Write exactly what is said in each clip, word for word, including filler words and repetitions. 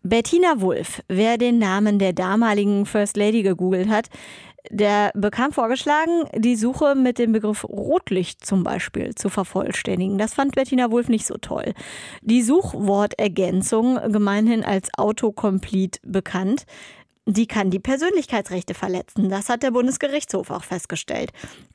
Bettina Wulff, wer den Namen der damaligen First Lady gegoogelt hat, der bekam vorgeschlagen, die Suche mit dem Begriff Rotlicht zum Beispiel zu vervollständigen. Das fand Bettina Wulff nicht so toll. Die Suchwortergänzung, gemeinhin als Autocomplete bekannt, die kann die Persönlichkeitsrechte verletzen. Das hat der Bundesgerichtshof auch festgestellt.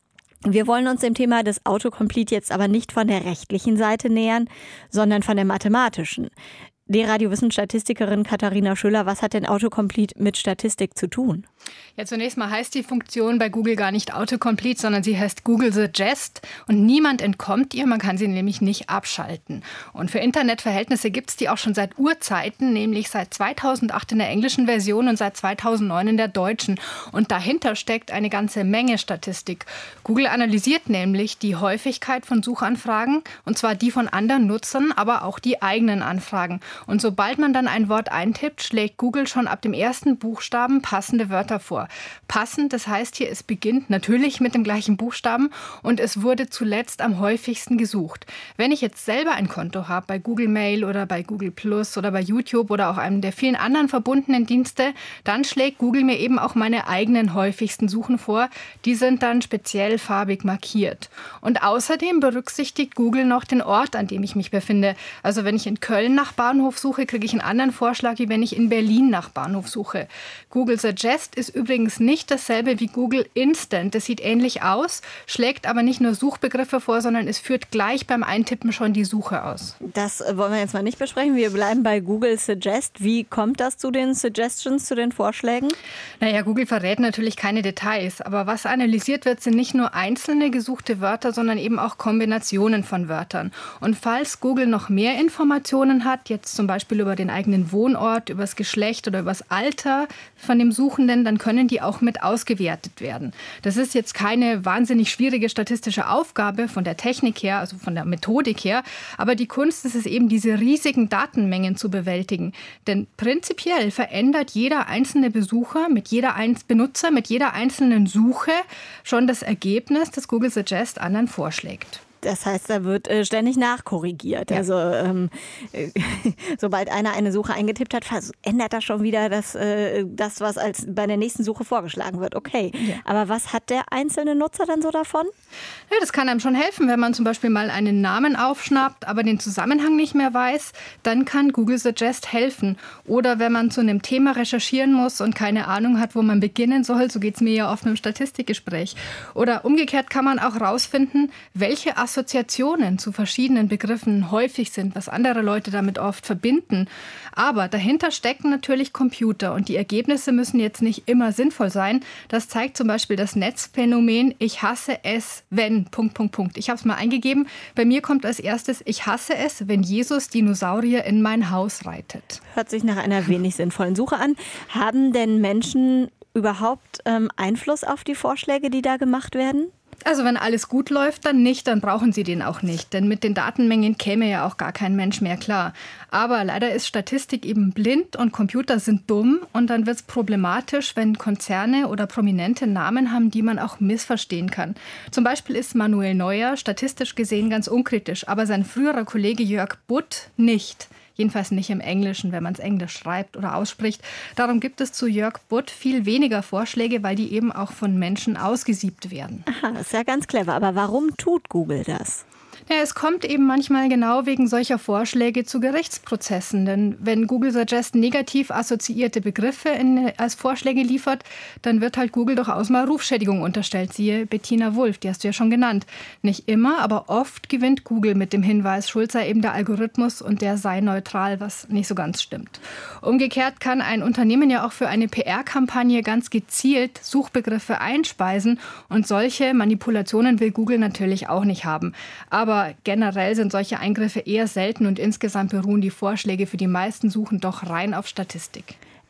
Wir wollen uns dem Thema des Autocomplete jetzt aber nicht von der rechtlichen Seite nähern, sondern von der mathematischen. Die Radiowissensstatistikerin Katharina Schüller, was hat denn Autocomplete mit Statistik zu tun? Ja, zunächst mal heißt die Funktion bei Google gar nicht Autocomplete, sondern sie heißt Google Suggest und niemand entkommt ihr, man kann sie nämlich nicht abschalten. Und für Internetverhältnisse gibt es die auch schon seit Urzeiten, nämlich seit zweitausendacht in der englischen Version und seit zweitausendneun in der deutschen. Und dahinter steckt eine ganze Menge Statistik. Google analysiert nämlich die Häufigkeit von Suchanfragen, und zwar die von anderen Nutzern, aber auch die eigenen Anfragen. Und sobald man dann ein Wort eintippt, schlägt Google schon ab dem ersten Buchstaben passende Wörter vor. Passend, das heißt hier, es beginnt natürlich mit dem gleichen Buchstaben und es wurde zuletzt am häufigsten gesucht. Wenn ich jetzt selber ein Konto habe, bei Google Mail oder bei Google Plus oder bei YouTube oder auch einem der vielen anderen verbundenen Dienste, dann schlägt Google mir eben auch meine eigenen häufigsten Suchen vor. Die sind dann speziell farbig markiert. Und außerdem berücksichtigt Google noch den Ort, an dem ich mich befinde. Also wenn ich in Köln nach Bahnhof suche, kriege ich einen anderen Vorschlag, wie wenn ich in Berlin nach Bahnhof suche. Google Suggest ist übrigens nicht dasselbe wie Google Instant. Das sieht ähnlich aus, schlägt aber nicht nur Suchbegriffe vor, sondern es führt gleich beim Eintippen schon die Suche aus. Das wollen wir jetzt mal nicht besprechen. Wir bleiben bei Google Suggest. Wie kommt das zu den Suggestions, zu den Vorschlägen? Naja, Google verrät natürlich keine Details. Aber was analysiert wird, sind nicht nur einzelne gesuchte Wörter, sondern eben auch Kombinationen von Wörtern. Und falls Google noch mehr Informationen hat, jetzt zum Beispiel über den eigenen Wohnort, über das Geschlecht oder über das Alter von dem Suchenden, dann können die auch mit ausgewertet werden. Das ist jetzt keine wahnsinnig schwierige statistische Aufgabe von der Technik her, also von der Methodik her, aber die Kunst ist es eben, diese riesigen Datenmengen zu bewältigen. Denn prinzipiell verändert jeder einzelne Besucher mit jeder Ein- Benutzer, mit jeder einzelnen Suche schon das Ergebnis, das Google Suggest anderen vorschlägt. Das heißt, da wird äh, ständig nachkorrigiert. Ja. Also ähm, äh, sobald einer eine Suche eingetippt hat, ändert das schon wieder das, äh, das, was als bei der nächsten Suche vorgeschlagen wird. Okay, ja. Aber was hat der einzelne Nutzer dann so davon? Ja, das kann einem schon helfen, wenn man zum Beispiel mal einen Namen aufschnappt, aber den Zusammenhang nicht mehr weiß, dann kann Google Suggest helfen. Oder wenn man zu einem Thema recherchieren muss und keine Ahnung hat, wo man beginnen soll, so geht es mir ja oft mit dem Statistikgespräch. Oder umgekehrt kann man auch rausfinden, welche Assoziationen zu verschiedenen Begriffen häufig sind, was andere Leute damit oft verbinden. Aber dahinter stecken natürlich Computer und die Ergebnisse müssen jetzt nicht immer sinnvoll sein. Das zeigt zum Beispiel das Netzphänomen Ich hasse es, wenn... Punkt, Punkt, Punkt. Ich habe es mal eingegeben. Bei mir kommt als erstes Ich hasse es, wenn Jesus Dinosaurier in mein Haus reitet. Hört sich nach einer wenig sinnvollen Suche an. Haben denn Menschen überhaupt ähm, Einfluss auf die Vorschläge, die da gemacht werden? Also wenn alles gut läuft, dann nicht, dann brauchen sie den auch nicht. Denn mit den Datenmengen käme ja auch gar kein Mensch mehr klar. Aber leider ist Statistik eben blind und Computer sind dumm. Und dann wird es problematisch, wenn Konzerne oder prominente Namen haben, die man auch missverstehen kann. Zum Beispiel ist Manuel Neuer statistisch gesehen ganz unkritisch, aber sein früherer Kollege Jörg Butt nicht. Jedenfalls nicht im Englischen, wenn man es Englisch schreibt oder ausspricht. Darum gibt es zu Jörg Butt viel weniger Vorschläge, weil die eben auch von Menschen ausgesiebt werden. Aha, das ist ja ganz clever. Aber warum tut Google das? Ja, es kommt eben manchmal genau wegen solcher Vorschläge zu Gerichtsprozessen. Denn wenn Google Suggest negativ assoziierte Begriffe in, als Vorschläge liefert, dann wird halt Google durchaus mal Rufschädigung unterstellt. Siehe Bettina Wulff, die hast du ja schon genannt. Nicht immer, aber oft gewinnt Google mit dem Hinweis, schuld sei eben der Algorithmus und der sei neutral, was nicht so ganz stimmt. Umgekehrt kann ein Unternehmen ja auch für eine P R-Kampagne ganz gezielt Suchbegriffe einspeisen und solche Manipulationen will Google natürlich auch nicht haben. Aber generell sind solche Eingriffe eher selten und insgesamt beruhen die Vorschläge für die meisten Suchen doch rein auf Statistik.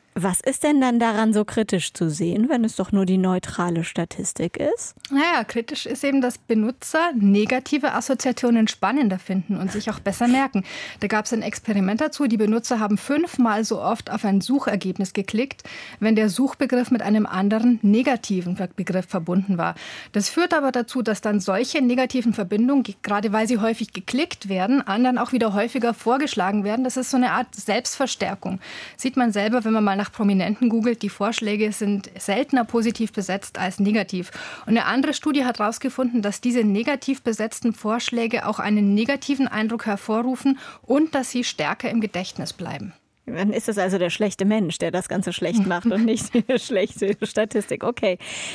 Was ist denn dann daran so kritisch zu sehen, wenn es doch nur die neutrale Statistik ist? Naja, kritisch ist eben, dass Benutzer negative Assoziationen spannender finden und sich auch besser merken. Da gab es ein Experiment dazu. Die Benutzer haben fünfmal so oft auf ein Suchergebnis geklickt, wenn der Suchbegriff mit einem anderen negativen Begriff verbunden war. Das führt aber dazu, dass dann solche negativen Verbindungen, gerade weil sie häufig geklickt werden, anderen auch wieder häufiger vorgeschlagen werden. Das ist so eine Art Selbstverstärkung. Sieht man selber, wenn man mal nach Prominenten googelt, die Vorschläge sind seltener positiv besetzt als negativ. Und eine andere Studie hat herausgefunden, dass diese negativ besetzten Vorschläge auch einen negativen Eindruck hervorrufen und dass sie stärker im Gedächtnis bleiben. Dann ist es also der schlechte Mensch, der das Ganze schlecht macht und nicht die schlechte Statistik. Okay.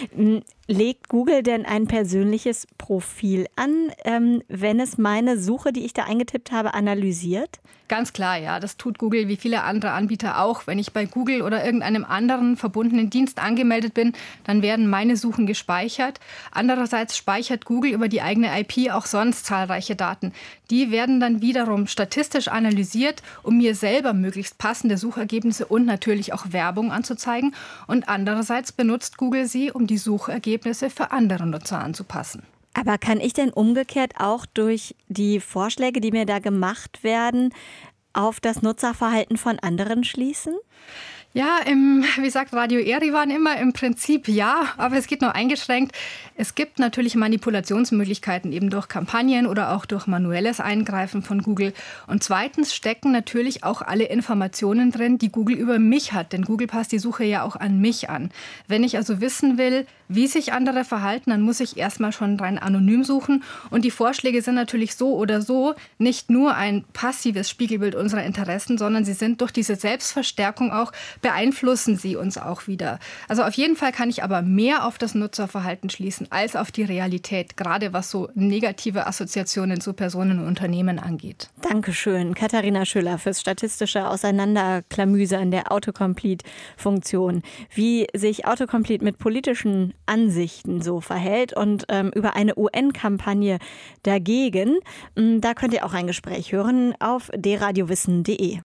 Legt Google denn ein persönliches Profil an, ähm, wenn es meine Suche, die ich da eingetippt habe, analysiert? Ganz klar, ja. Das tut Google wie viele andere Anbieter auch. Wenn ich bei Google oder irgendeinem anderen verbundenen Dienst angemeldet bin, dann werden meine Suchen gespeichert. Andererseits speichert Google über die eigene I P auch sonst zahlreiche Daten. Die werden dann wiederum statistisch analysiert, um mir selber möglichst passende Suchergebnisse und natürlich auch Werbung anzuzeigen. Und andererseits benutzt Google sie, um die Suchergebnisse für andere Nutzer anzupassen. Aber kann ich denn umgekehrt auch durch die Vorschläge, die mir da gemacht werden, auf das Nutzerverhalten von anderen schließen? Ja, im, wie sagt Radio Erivan immer, im Prinzip ja, aber es geht nur eingeschränkt. Es gibt natürlich Manipulationsmöglichkeiten eben durch Kampagnen oder auch durch manuelles Eingreifen von Google. Und zweitens stecken natürlich auch alle Informationen drin, die Google über mich hat, denn Google passt die Suche ja auch an mich an. Wenn ich also wissen will, wie sich andere verhalten, dann muss ich erstmal schon rein anonym suchen. Und die Vorschläge sind natürlich so oder so nicht nur ein passives Spiegelbild unserer Interessen, sondern sie sind durch diese Selbstverstärkung auch, beeinflussen sie uns auch wieder. Also auf jeden Fall kann ich aber mehr auf das Nutzerverhalten schließen als auf die Realität, gerade was so negative Assoziationen zu Personen und Unternehmen angeht. Dankeschön, Katharina Schüller, fürs statistische Auseinanderklamüsern der Autocomplete-Funktion. Wie sich Autocomplete mit politischen Ansichten so verhält und ähm, über eine U N-Kampagne dagegen. Da könnt ihr auch ein Gespräch hören auf d radio wissen punkt de.